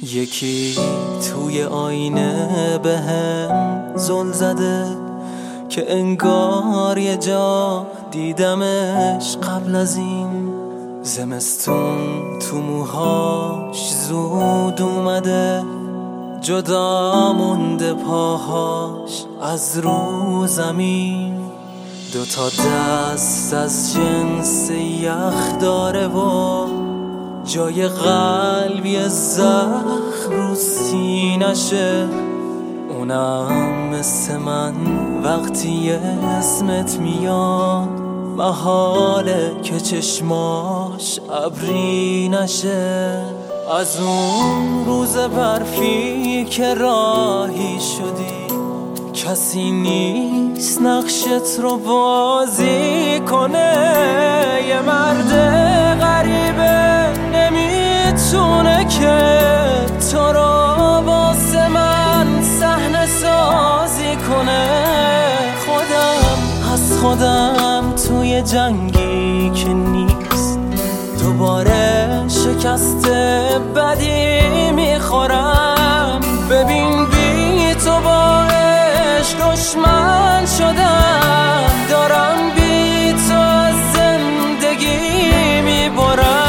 یکی توی آینه بهم زل زده که انگار یه جا دیدمش قبل از این. زمستون تو موهاش زود اومده، جدا مونده پاهاش از رو زمین. دوتا دست از جنس یخ داره و جای قلبی زخم رو سینشه. اونم مثل من وقتی اسمت میاد محاله که چشماش ابری نشه. از اون روز برفی که راهی شدی کسی نیست نقشت رو بازی کنه. یه مرد غریبه نمیتونه که تو رو واسه من صحنه سازی کنه. خودم توی جنگی که نیست دوباره شکست بدی میخورم. ببین بی تو با عشق دشمن شدم، دارم بی تو از زندگی میبرم.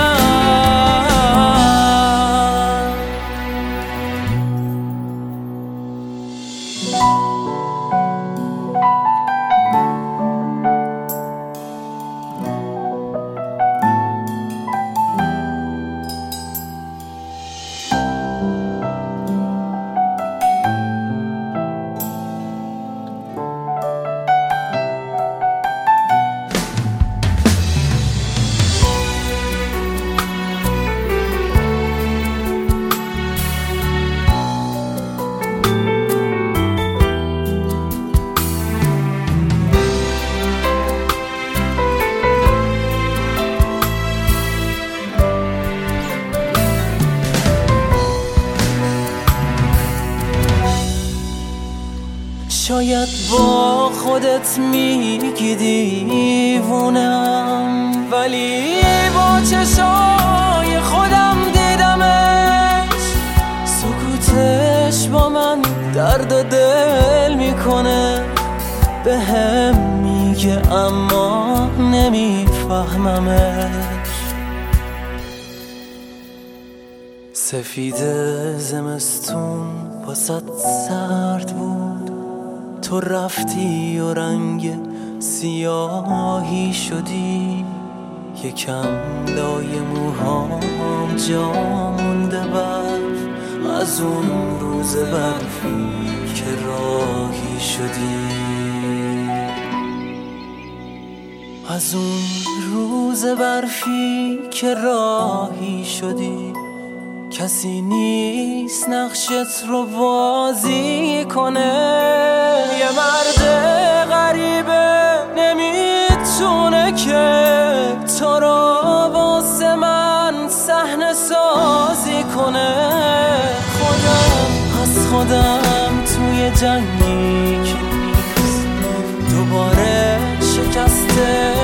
شاید با خودت میگی دیوونم، ولی با چشای خودم دیدمش. سکوتش با من درد و دل میکنه، به هم میگه اما نمیفهممش. سفید زمستون واسط سرد بود، تو رفتی و رنگ سیاهی شدی. یکم لای موهام جا مونده برف از اون روز برفی که راهی شدی. از اون روز برفی که راهی شدی کسی نیست نقشت رو بازی کنه. یه مرد غریبه نمیتونه که تو رو واسه من صحنه سازی کنه. خودم توی جنگی که نیست دوباره شکسته